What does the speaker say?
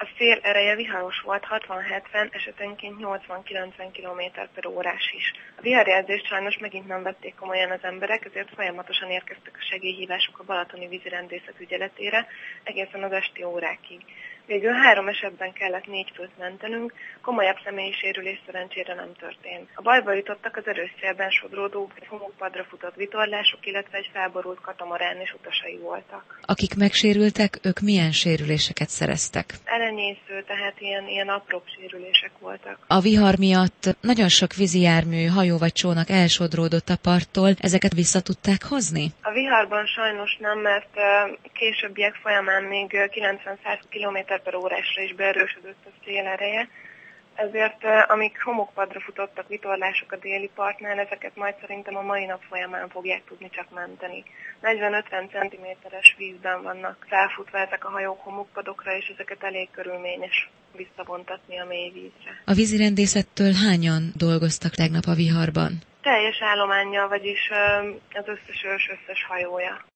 A szél ereje viharos volt, 60-70, esetenként 80-90 km/h is. A viharjelzést sajnos megint nem vették komolyan az emberek, ezért folyamatosan érkeztek a segélyhívások a balatoni vízirendészet ügyeletére egészen az esti órákig. Végül 3 esetben kellett 4 főt mentenünk, komolyabb személyi sérülés szerencsére nem történt. A bajba jutottak az erős szélben sodródó, homokpadra futott vitorlások, illetve egy felborult katamarán és utasai voltak. Akik megsérültek, ők milyen sérüléseket szereztek? Elenyésző, tehát ilyen apróbb sérülések voltak. A vihar miatt nagyon sok vízijármű, hajó vagy csónak elsodródott a parttól, ezeket vissza tudták hozni? A viharban sajnos nem, mert későbbiek folyamán még 90-100 km/h-ra is beerősödött a szél ereje, ezért amíg homokpadra futottak vitorlások a déli partnál, ezeket majd szerintem a mai nap folyamán fogják tudni csak menteni. 40-50 cm-es vízben vannak felfutva ezek a hajók homokpadokra, és ezeket elég körülményes visszavontatni a mély vízre. A vízirendészettől hányan dolgoztak tegnap a viharban? Teljes állománnyal, vagyis az összes hajója.